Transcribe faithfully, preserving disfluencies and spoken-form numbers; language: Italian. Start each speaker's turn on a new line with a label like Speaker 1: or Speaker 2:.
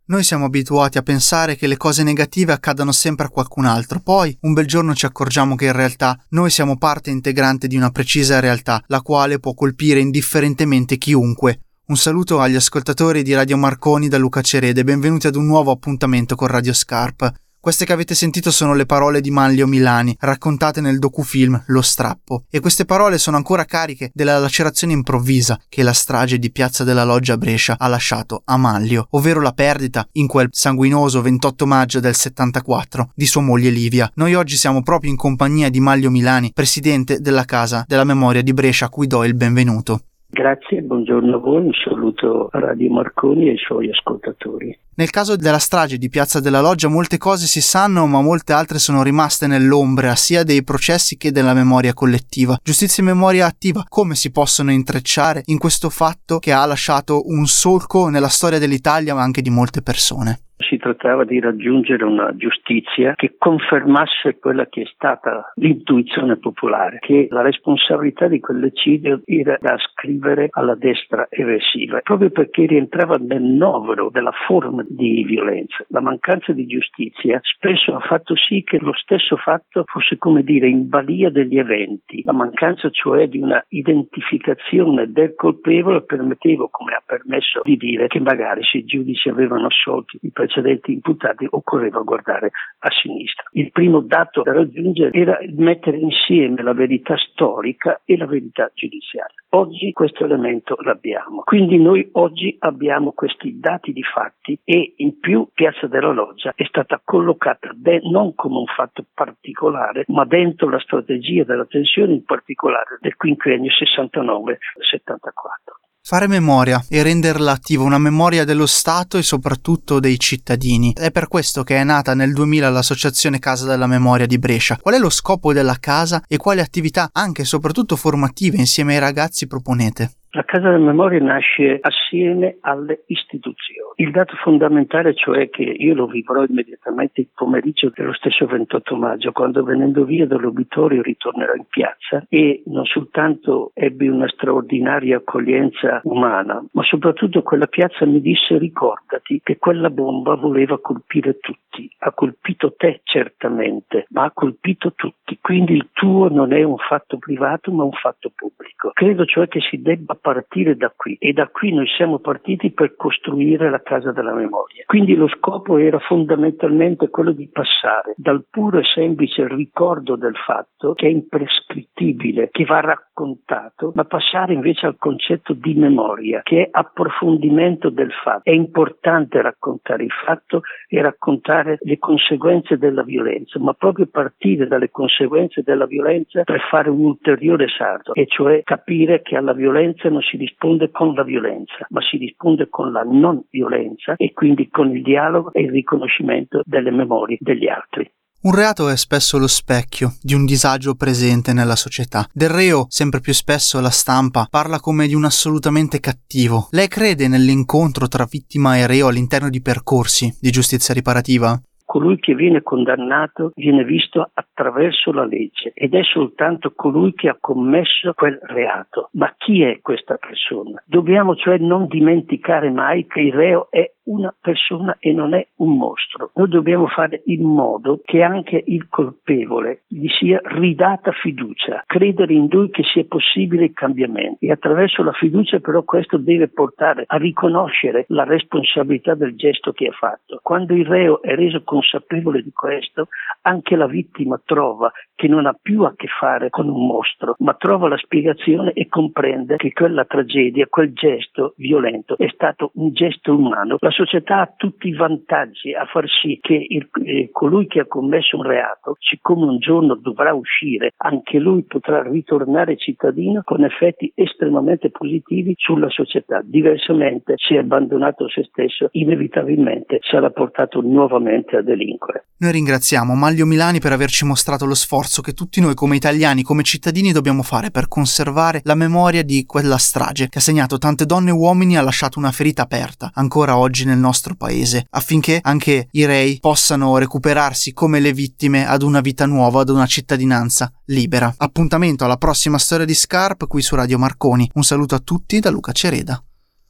Speaker 1: Noi siamo abituati a pensare che le cose negative accadano sempre a qualcun altro, poi un bel giorno ci accorgiamo che in realtà noi siamo parte integrante di una precisa realtà, la quale può colpire indifferentemente chiunque. Un saluto agli ascoltatori di Radio Marconi da Luca Cereda e benvenuti ad un nuovo appuntamento con Radio Scarp. Queste che avete sentito sono le parole di Manlio Milani, raccontate nel docufilm Lo strappo. E queste parole sono ancora cariche della lacerazione improvvisa che la strage di Piazza della Loggia a Brescia ha lasciato a Manlio, ovvero la perdita, in quel sanguinoso ventotto maggio del settantaquattro, di sua moglie Livia. Noi oggi siamo proprio in compagnia di Manlio Milani, presidente della Casa della Memoria di Brescia, a cui do il benvenuto.
Speaker 2: Grazie, buongiorno a voi, un saluto a Radio Marconi e ai suoi ascoltatori.
Speaker 1: Nel caso della strage di Piazza della Loggia molte cose si sanno, ma molte altre sono rimaste nell'ombra, sia dei processi che della memoria collettiva. Giustizia e memoria attiva, come si possono intrecciare in questo fatto che ha lasciato un solco nella storia dell'Italia, ma anche di molte persone?
Speaker 2: Si trattava di raggiungere una giustizia che confermasse quella che è stata l'intuizione popolare, che la responsabilità di quell'eccidio era da ascrivere alla destra eversiva, proprio perché rientrava nel novero della forma di violenza. La mancanza di giustizia spesso ha fatto sì che lo stesso fatto fosse, come dire, in balia degli eventi. La mancanza cioè di una identificazione del colpevole permetteva, come ha permesso di dire, che magari se i giudici avevano assolto i precedenti imputati occorreva guardare a sinistra. Il primo dato da raggiungere era mettere insieme la verità storica e la verità giudiziaria. Oggi questo elemento l'abbiamo. Quindi noi oggi abbiamo questi dati di fatti e in più Piazza della Loggia è stata collocata de- non come un fatto particolare, ma dentro la strategia della tensione, in particolare del quinquennio sessantanove settantaquattro.
Speaker 1: Fare memoria e renderla attiva, una memoria dello Stato e soprattutto dei cittadini. È per questo che è nata nel duemila l'associazione Casa della Memoria di Brescia. Qual è lo scopo della casa e quali attività, anche e soprattutto formative, insieme ai ragazzi proponete?
Speaker 2: La Casa della Memoria nasce assieme alle istituzioni. Il dato fondamentale cioè che io lo vivrò immediatamente il pomeriggio dello stesso ventotto maggio, quando venendo via dall'obitorio ritornerò in piazza e non soltanto ebbi una straordinaria accoglienza umana, ma soprattutto quella piazza mi disse: ricordati che quella bomba voleva colpire tutti, ha colpito te certamente, ma ha colpito tutti, quindi il tuo non è un fatto privato ma un fatto pubblico. Credo cioè che si debba partire da qui e da qui noi siamo partiti per costruire la Casa della Memoria. Quindi lo scopo era fondamentalmente quello di passare dal puro e semplice ricordo del fatto, che è imprescrittibile, che va raccontato, ma passare invece al concetto di memoria, che è approfondimento del fatto. È importante raccontare il fatto e raccontare le conseguenze della violenza, ma proprio partire dalle conseguenze della violenza per fare un ulteriore salto, e cioè capire che alla violenza non si risponde con la violenza, ma si risponde con la non violenza e quindi con il dialogo e il riconoscimento delle memorie degli altri.
Speaker 1: Un reato è spesso lo specchio di un disagio presente nella società. Del reo, sempre più spesso la stampa parla come di un assolutamente cattivo. Lei crede nell'incontro tra vittima e reo all'interno di percorsi di giustizia riparativa?
Speaker 2: Colui che viene condannato viene visto attraverso la legge ed è soltanto colui che ha commesso quel reato. Ma chi è questa persona? Dobbiamo cioè non dimenticare mai che il reo è una persona e non è un mostro. Noi dobbiamo fare in modo che anche il colpevole gli sia ridata fiducia, credere in lui che sia possibile il cambiamento, e attraverso la fiducia però questo deve portare a riconoscere la responsabilità del gesto che ha fatto. Quando il reo è reso consapevole di questo, anche la vittima trova che non ha più a che fare con un mostro, ma trova la spiegazione e comprende che quella tragedia, quel gesto violento è stato un gesto umano. La società ha tutti i vantaggi a far sì che il, eh, colui che ha commesso un reato, siccome un giorno dovrà uscire, anche lui potrà ritornare cittadino con effetti estremamente positivi sulla società. Diversamente, se è abbandonato a se stesso, inevitabilmente sarà portato nuovamente a delinquere.
Speaker 1: Noi ringraziamo Manlio Milani per averci mostrato lo sforzo che tutti noi come italiani, come cittadini dobbiamo fare per conservare la memoria di quella strage che ha segnato tante donne e uomini e ha lasciato una ferita aperta ancora oggi nel nostro paese, affinché anche i rei possano recuperarsi come le vittime ad una vita nuova, ad una cittadinanza libera. Appuntamento alla prossima storia di Scarp qui su Radio Marconi. Un saluto a tutti da Luca Cereda.